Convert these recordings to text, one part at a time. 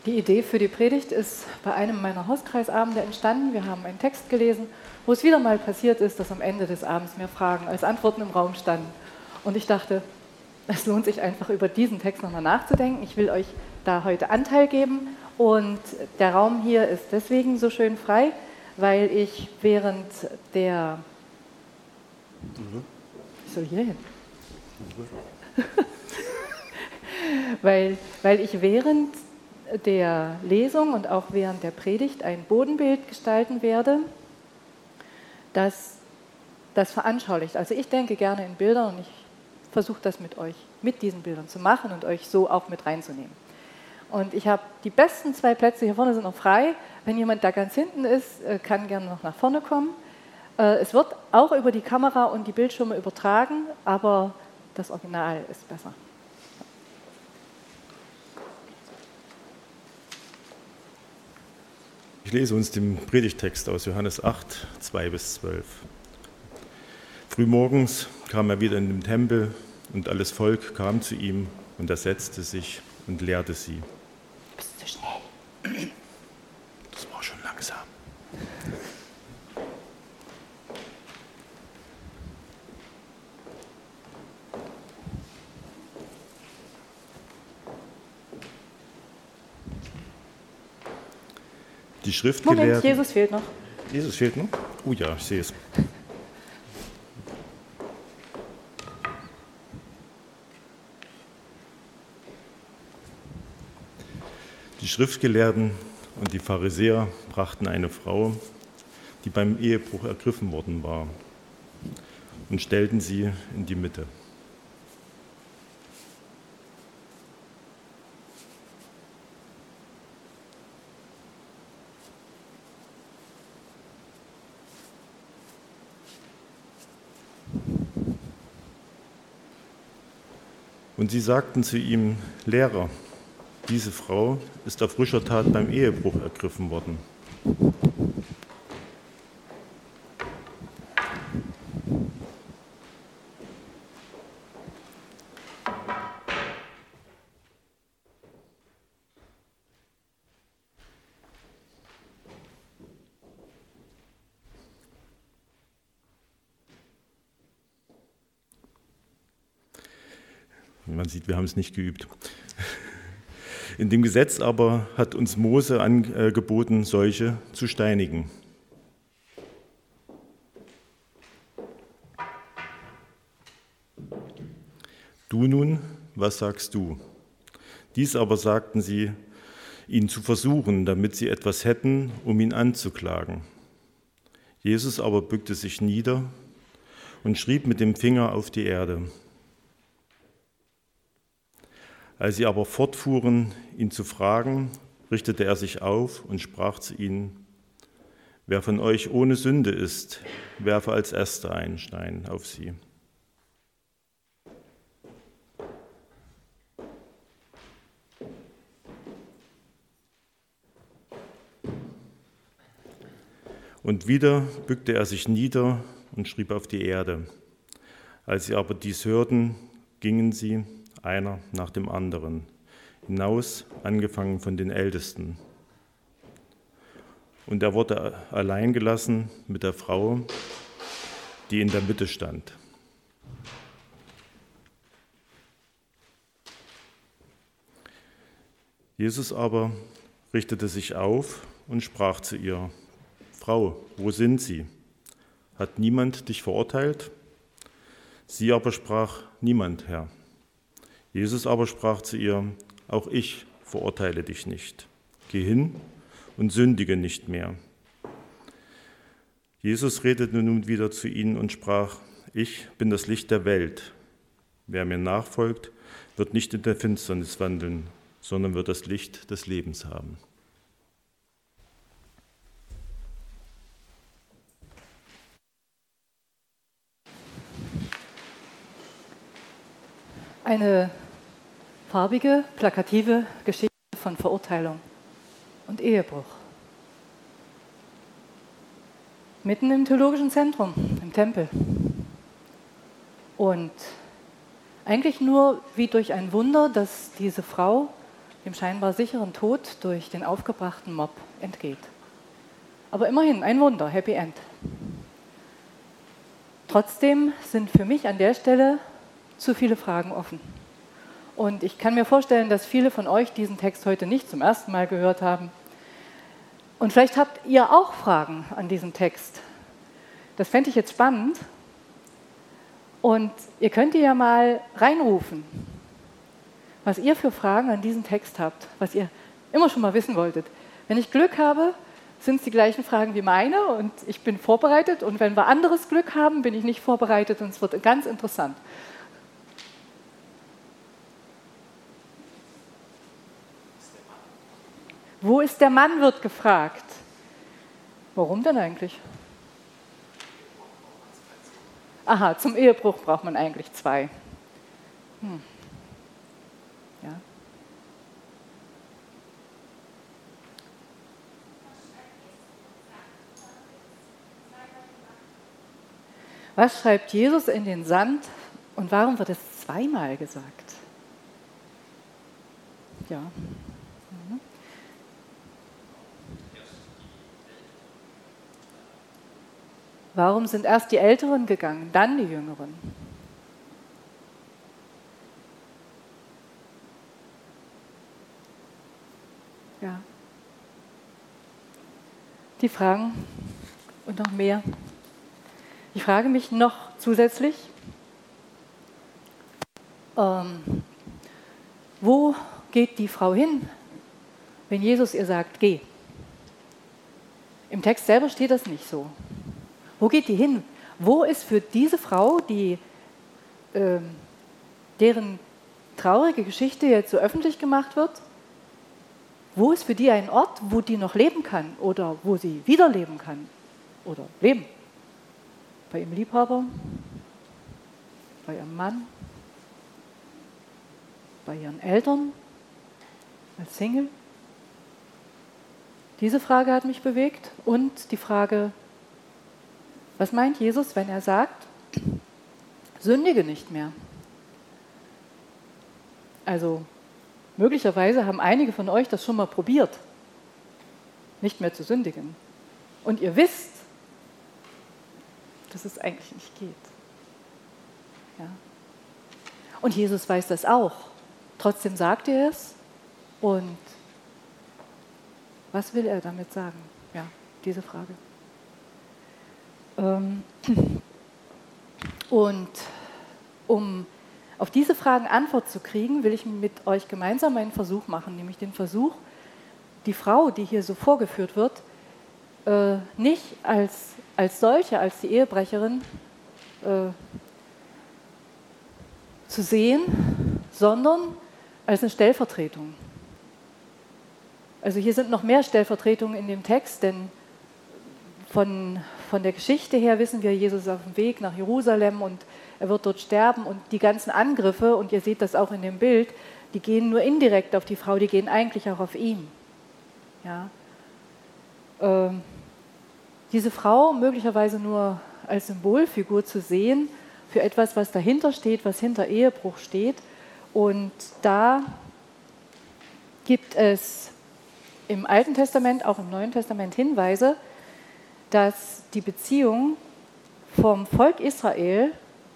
Die Idee für die Predigt ist bei einem meiner Hauskreisabende entstanden. Wir haben einen Text gelesen, wo es wieder mal passiert ist, dass am Ende des Abends mehr Fragen als Antworten im Raum standen. Und ich dachte, es lohnt sich einfach über diesen Text nochmal nachzudenken. Ich will euch da heute Anteil geben und der Raum hier ist deswegen so schön frei, weil ich während der... Ich soll hier hin. weil ich während der Lesung und auch während der Predigt ein Bodenbild gestalten werde, das veranschaulicht. Also ich denke gerne in Bildern und ich versuche das mit euch, mit diesen Bildern zu machen und euch so auch mit reinzunehmen. Und ich habe die besten 2 Plätze, hier vorne sind noch frei. Wenn jemand da ganz hinten ist, kann gerne noch nach vorne kommen. Es wird auch über die Kamera und die Bildschirme übertragen, aber das Original ist besser. Ich lese uns den Predigttext aus Johannes 8, 2-12. Frühmorgens kam er wieder in den Tempel und alles Volk kam zu ihm und er setzte sich und lehrte sie. Bist du schnell? Das war schon langsam. Die Schriftgelehrten... Moment, Jesus fehlt noch. Jesus fehlt noch? Oh ja, ich sehe es. Die Schriftgelehrten und die Pharisäer brachten eine Frau, die beim Ehebruch ergriffen worden war, und stellten sie in die Mitte. Und sie sagten zu ihm: Lehrer, diese Frau ist auf frischer Tat beim Ehebruch ergriffen worden. Man sieht, wir haben es nicht geübt. In dem Gesetz aber hat uns Mose angeboten, solche zu steinigen. Du nun, was sagst du? Dies aber sagten sie, ihn zu versuchen, damit sie etwas hätten, um ihn anzuklagen. Jesus aber bückte sich nieder und schrieb mit dem Finger auf die Erde. Als sie aber fortfuhren, ihn zu fragen, richtete er sich auf und sprach zu ihnen: Wer von euch ohne Sünde ist, werfe als Erster einen Stein auf sie. Und wieder bückte er sich nieder und schrieb auf die Erde. Als sie aber dies hörten, gingen sie, einer nach dem anderen, hinaus, angefangen von den Ältesten. Und er wurde allein gelassen mit der Frau, die in der Mitte stand. Jesus aber richtete sich auf und sprach zu ihr: Frau, wo sind sie? Hat niemand dich verurteilt? Sie aber sprach: Niemand, Herr. Jesus aber sprach zu ihr: Auch ich verurteile dich nicht. Geh hin und sündige nicht mehr. Jesus redete nun wieder zu ihnen und sprach: Ich bin das Licht der Welt. Wer mir nachfolgt, wird nicht in der Finsternis wandeln, sondern wird das Licht des Lebens haben. Eine farbige, plakative Geschichte von Verurteilung und Ehebruch. Mitten im theologischen Zentrum, im Tempel. Und eigentlich nur wie durch ein Wunder, dass diese Frau dem scheinbar sicheren Tod durch den aufgebrachten Mob entgeht. Aber immerhin ein Wunder, Happy End. Trotzdem sind für mich an der Stelle zu viele Fragen offen. Und ich kann mir vorstellen, dass viele von euch diesen Text heute nicht zum ersten Mal gehört haben. Und vielleicht habt ihr auch Fragen an diesem Text. Das fände ich jetzt spannend. Und ihr könnt ja mal reinrufen, was ihr für Fragen an diesen Text habt, was ihr immer schon mal wissen wolltet. Wenn ich Glück habe, sind es die gleichen Fragen wie meine und ich bin vorbereitet. Und wenn wir anderes Glück haben, bin ich nicht vorbereitet und es wird ganz interessant. Wo ist der Mann, wird gefragt. Warum denn eigentlich? Aha, zum Ehebruch braucht man eigentlich 2. Ja. Was schreibt Jesus in den Sand und warum wird es 2-mal gesagt? Ja. Warum sind erst die Älteren gegangen, dann die Jüngeren? Ja. Die Fragen und noch mehr. Ich frage mich noch zusätzlich, wo geht die Frau hin, wenn Jesus ihr sagt, geh? Im Text selber steht das nicht so. Wo geht die hin? Wo ist für diese Frau, deren traurige Geschichte jetzt so öffentlich gemacht wird, wo ist für die ein Ort, wo die noch leben kann oder wo sie wieder leben kann oder leben? Bei ihrem Liebhaber, bei ihrem Mann, bei ihren Eltern, als Single? Diese Frage hat mich bewegt und die Frage, was meint Jesus, wenn er sagt, sündige nicht mehr? Also möglicherweise haben einige von euch das schon mal probiert, nicht mehr zu sündigen. Und ihr wisst, dass es eigentlich nicht geht. Ja. Und Jesus weiß das auch. Trotzdem sagt er es. Und was will er damit sagen? Ja, diese Frage. Und um auf diese Fragen Antwort zu kriegen, will ich mit euch gemeinsam einen Versuch machen, nämlich den Versuch, die Frau, die hier so vorgeführt wird, nicht als solche, als die Ehebrecherin zu sehen, sondern als eine Stellvertretung. Also hier sind noch mehr Stellvertretungen in dem Text, denn von der Geschichte her wissen wir, Jesus ist auf dem Weg nach Jerusalem und er wird dort sterben und die ganzen Angriffe, und ihr seht das auch in dem Bild, die gehen nur indirekt auf die Frau, die gehen eigentlich auch auf ihn. Ja. Diese Frau möglicherweise nur als Symbolfigur zu sehen für etwas, was dahinter steht, was hinter Ehebruch steht. Und da gibt es im Alten Testament, auch im Neuen Testament Hinweise, dass die Beziehung vom Volk Israel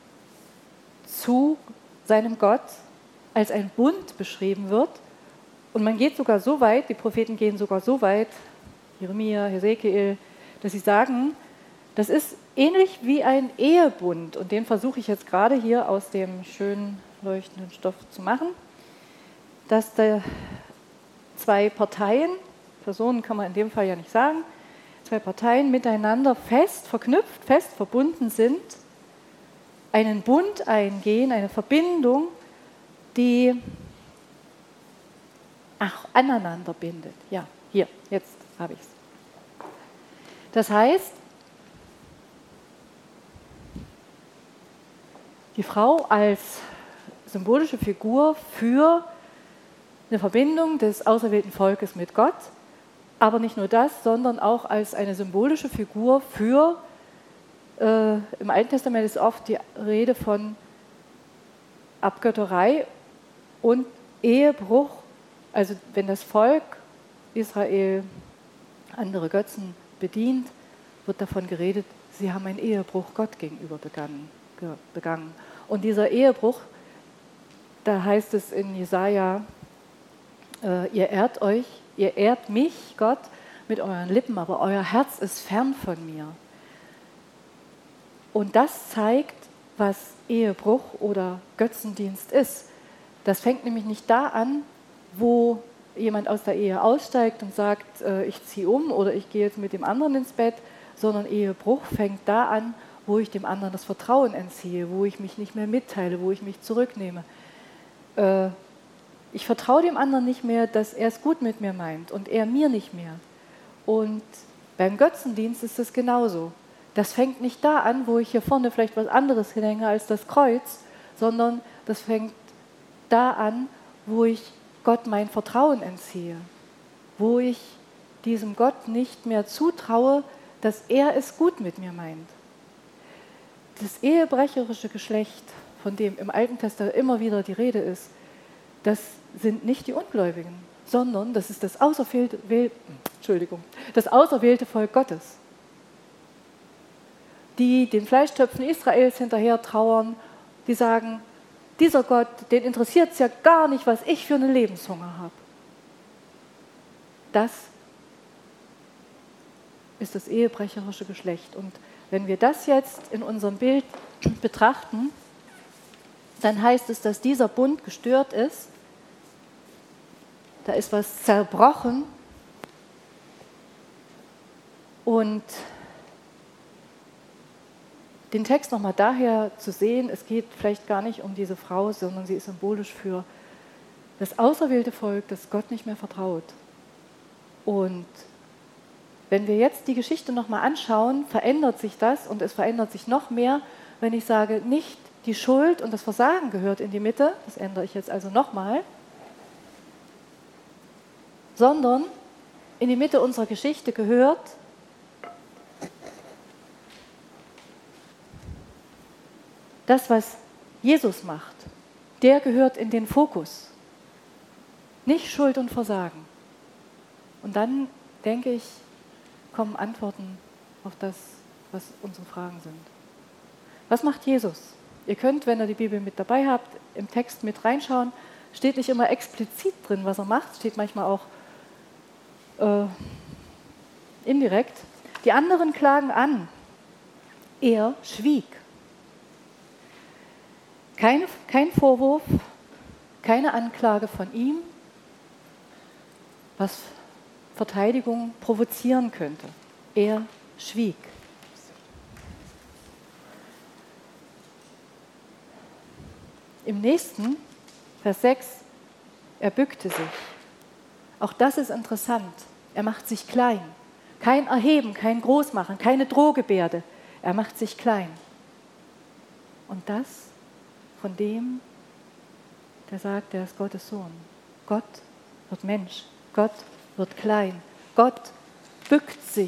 zu seinem Gott als ein Bund beschrieben wird. Und man geht sogar so weit, die Propheten gehen sogar so weit, Jeremia, Hesekiel, dass sie sagen, das ist ähnlich wie ein Ehebund. Und den versuche ich jetzt gerade hier aus dem schön leuchtenden Stoff zu machen, dass da 2 Parteien, Personen kann man in dem Fall ja nicht sagen, 2 Parteien miteinander fest verknüpft, fest verbunden sind, einen Bund eingehen, eine Verbindung, die aneinander bindet. Ja, hier, jetzt habe ich es. Das heißt, die Frau als symbolische Figur für eine Verbindung des auserwählten Volkes mit Gott, aber nicht nur das, sondern auch als eine symbolische Figur für, im Alten Testament ist oft die Rede von Abgötterei und Ehebruch Also wenn das Volk Israel andere Götzen bedient, wird davon geredet, sie haben einen Ehebruch Gott gegenüber begangen. Und dieser Ehebruch, da heißt es in Jesaja, ihr ehrt mich, Gott, mit euren Lippen, aber euer Herz ist fern von mir. Und das zeigt, was Ehebruch oder Götzendienst ist. Das fängt nämlich nicht da an, wo jemand aus der Ehe aussteigt und sagt, ich ziehe um oder ich gehe jetzt mit dem anderen ins Bett, sondern Ehebruch fängt da an, wo ich dem anderen das Vertrauen entziehe, wo ich mich nicht mehr mitteile, wo ich mich zurücknehme. Ich vertraue dem anderen nicht mehr, dass er es gut mit mir meint und er mir nicht mehr. Und beim Götzendienst ist es genauso. Das fängt nicht da an, wo ich hier vorne vielleicht was anderes hinhänge als das Kreuz, sondern das fängt da an, wo ich Gott mein Vertrauen entziehe, wo ich diesem Gott nicht mehr zutraue, dass er es gut mit mir meint. Das ehebrecherische Geschlecht, von dem im Alten Testament immer wieder die Rede ist, das sind nicht die Ungläubigen, sondern das ist das auserwählte Volk Gottes, die den Fleischtöpfen Israels hinterher trauern, die sagen, dieser Gott, den interessiert es ja gar nicht, was ich für einen Lebenshunger habe. Das ist das ehebrecherische Geschlecht. Und wenn wir das jetzt in unserem Bild betrachten, dann heißt es, dass dieser Bund gestört ist. Da ist was zerbrochen. Und den Text nochmal daher zu sehen, es geht vielleicht gar nicht um diese Frau, sondern sie ist symbolisch für das auserwählte Volk, das Gott nicht mehr vertraut. Und wenn wir jetzt die Geschichte nochmal anschauen, verändert sich das und es verändert sich noch mehr, wenn ich sage, nicht die Schuld und das Versagen gehört in die Mitte, das ändere ich jetzt also nochmal, sondern in die Mitte unserer Geschichte gehört das, was Jesus macht. Der gehört in den Fokus. Nicht Schuld und Versagen. Und dann, denke ich, kommen Antworten auf das, was unsere Fragen sind. Was macht Jesus? Ihr könnt, wenn ihr die Bibel mit dabei habt, im Text mit reinschauen. Steht nicht immer explizit drin, was er macht, steht manchmal auch indirekt. Die anderen klagen an. Er schwieg. Kein Vorwurf, keine Anklage von ihm, was Verteidigung provozieren könnte. Er schwieg. Im nächsten, Vers 6, er bückte sich. Auch das ist interessant. Er macht sich klein. Kein Erheben, kein Großmachen, keine Drohgebärde. Er macht sich klein. Und das von dem, der sagt, der ist Gottes Sohn. Gott wird Mensch. Gott wird klein. Gott bückt sich.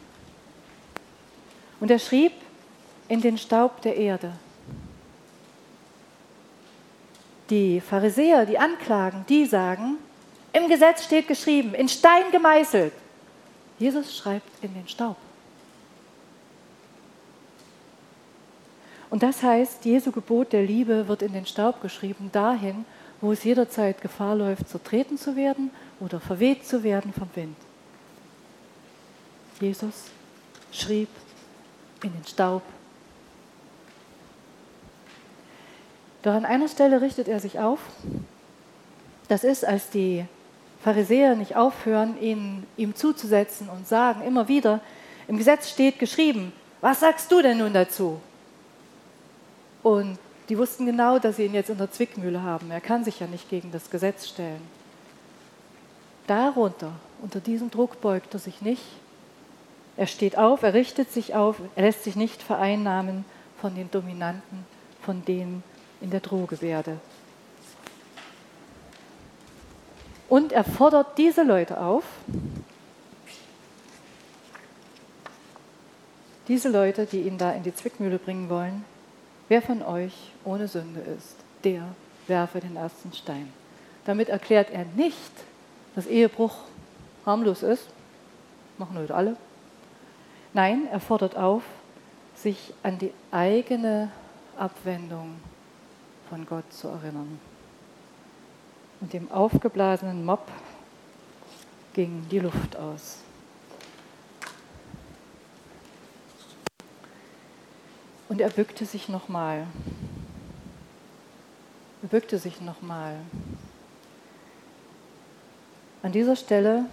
Und er schrieb in den Staub der Erde. Die Pharisäer, die anklagen, die sagen, im Gesetz steht geschrieben, in Stein gemeißelt. Jesus schreibt in den Staub. Und das heißt, Jesu Gebot der Liebe wird in den Staub geschrieben, dahin, wo es jederzeit Gefahr läuft, zertreten zu werden oder verweht zu werden vom Wind. Jesus schrieb in den Staub. Doch an einer Stelle richtet er sich auf. Das ist, als die Pharisäer nicht aufhören, ihm zuzusetzen und sagen immer wieder, im Gesetz steht geschrieben, was sagst du denn nun dazu? Und die wussten genau, dass sie ihn jetzt in der Zwickmühle haben. Er kann sich ja nicht gegen das Gesetz stellen. Darunter, unter diesem Druck beugt er sich nicht. Er steht auf, er richtet sich auf, er lässt sich nicht vereinnahmen von den Dominanten, von denen in der Drohgebärde. Und er fordert diese Leute auf, diese Leute, die ihn da in die Zwickmühle bringen wollen, wer von euch ohne Sünde ist, der werfe den ersten Stein. Damit erklärt er nicht, dass Ehebruch harmlos ist, machen heute alle. Nein, er fordert auf, sich an die eigene Abwendung von Gott zu erinnern. Und dem aufgeblasenen Mob ging die Luft aus. Und er bückte sich nochmal. Er bückte sich nochmal. An dieser Stelle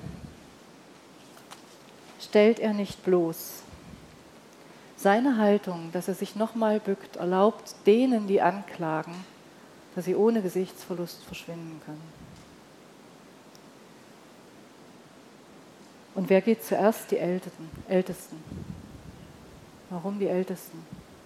stellt er nicht bloß. Seine Haltung, dass er sich nochmal bückt, erlaubt denen, die anklagen, dass sie ohne Gesichtsverlust verschwinden können. Und wer geht zuerst? Die Ältesten. Warum die Ältesten?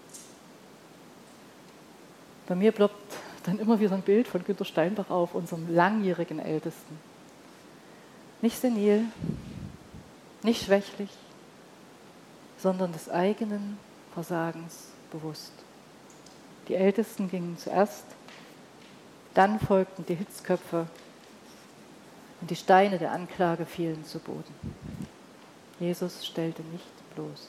Bei mir ploppt dann immer wieder ein Bild von Günter Steinbach auf, unserem langjährigen Ältesten. Nicht senil, nicht schwächlich, sondern des eigenen Versagens bewusst. Die Ältesten gingen zuerst, dann folgten die Hitzköpfe und die Steine der Anklage fielen zu Boden. Jesus stellte nicht bloß.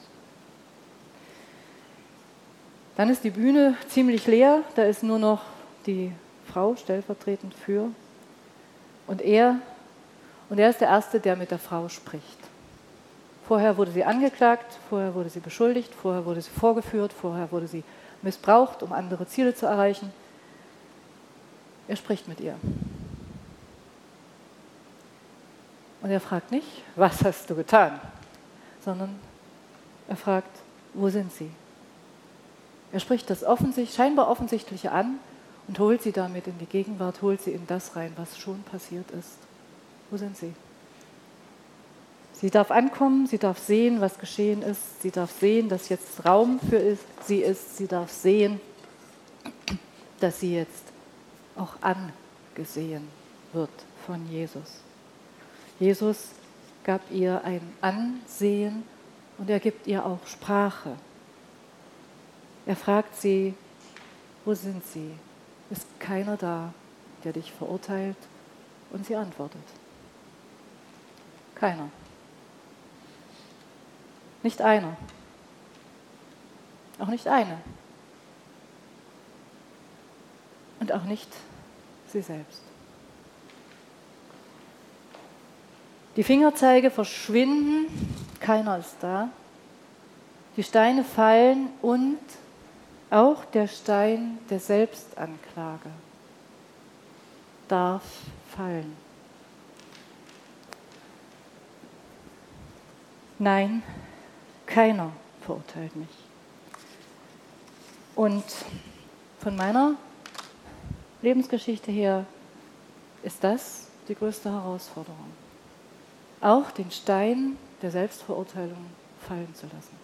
Dann ist die Bühne ziemlich leer, da ist nur noch die Frau stellvertretend für. Und er ist der Erste, der mit der Frau spricht. Vorher wurde sie angeklagt, vorher wurde sie beschuldigt, vorher wurde sie vorgeführt, vorher wurde sie missbraucht, um andere Ziele zu erreichen. Er spricht mit ihr. Und er fragt nicht, was hast du getan, sondern er fragt, wo sind sie? Er spricht das scheinbar Offensichtliche an und holt sie damit in die Gegenwart, holt sie in das rein, was schon passiert ist. Wo sind sie? Sie darf ankommen, sie darf sehen, was geschehen ist, sie darf sehen, dass jetzt Raum für sie ist, sie darf sehen, dass sie jetzt auch angesehen wird von Jesus. Jesus gab ihr ein Ansehen und er gibt ihr auch Sprache. Er fragt sie, wo sind sie? Ist keiner da, der dich verurteilt? Und sie antwortet, keiner. Nicht einer. Auch nicht eine. Und auch nicht sie selbst. Die Fingerzeige verschwinden, keiner ist da. Die Steine fallen und auch der Stein der Selbstanklage darf fallen. Nein, keiner verurteilt mich. Und von meiner Lebensgeschichte her ist das die größte Herausforderung. Auch den Stein der Selbstverurteilung fallen zu lassen.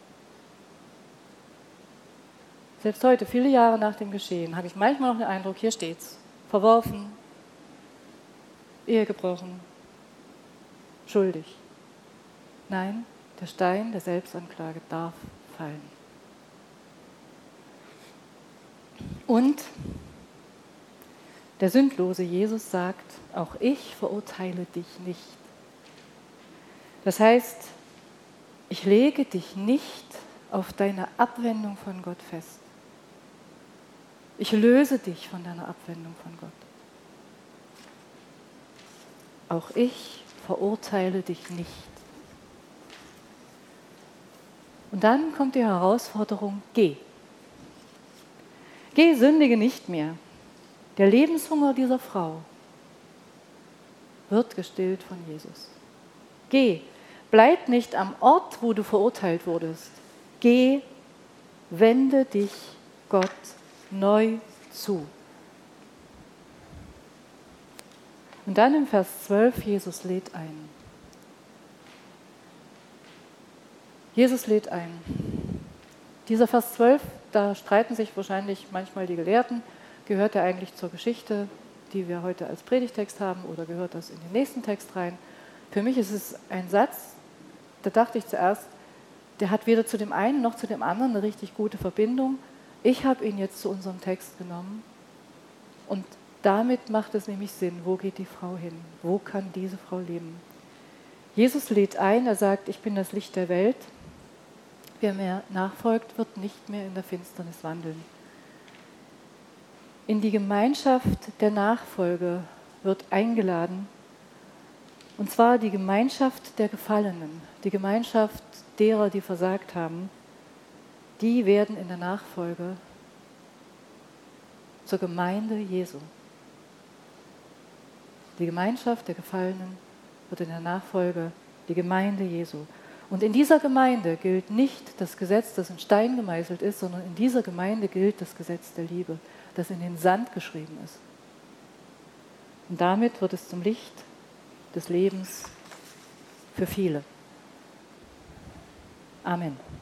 Selbst heute, viele Jahre nach dem Geschehen, habe ich manchmal noch den Eindruck, hier steht's, verworfen, Ehe gebrochen, schuldig. Nein, der Stein der Selbstanklage darf fallen. Und der sündlose Jesus sagt, auch ich verurteile dich nicht. Das heißt, ich lege dich nicht auf deine Abwendung von Gott fest. Ich löse dich von deiner Abwendung von Gott. Auch ich verurteile dich nicht. Und dann kommt die Herausforderung, geh. Geh, sündige nicht mehr. Der Lebenshunger dieser Frau wird gestillt von Jesus. Geh, bleib nicht am Ort, wo du verurteilt wurdest. Geh, wende dich Gott neu zu. Und dann im Vers 12, Jesus lädt ein. Jesus lädt ein. Dieser Vers 12, da streiten sich wahrscheinlich manchmal die Gelehrten, gehört er eigentlich zur Geschichte, die wir heute als Predigtext haben, oder gehört das in den nächsten Text rein? Für mich ist es ein Satz, da dachte ich zuerst, der hat weder zu dem einen noch zu dem anderen eine richtig gute Verbindung. Ich habe ihn jetzt zu unserem Text genommen und damit macht es nämlich Sinn, wo geht die Frau hin? Wo kann diese Frau leben? Jesus lädt ein, er sagt, ich bin das Licht der Welt. Wer mir nachfolgt, wird nicht mehr in der Finsternis wandeln. In die Gemeinschaft der Nachfolge wird eingeladen, und zwar die Gemeinschaft der Gefallenen, die Gemeinschaft derer, die versagt haben, die werden in der Nachfolge zur Gemeinde Jesu. Die Gemeinschaft der Gefallenen wird in der Nachfolge die Gemeinde Jesu. Und in dieser Gemeinde gilt nicht das Gesetz, das in Stein gemeißelt ist, sondern in dieser Gemeinde gilt das Gesetz der Liebe, das in den Sand geschrieben ist. Und damit wird es zum Licht des Lebens für viele. Amen.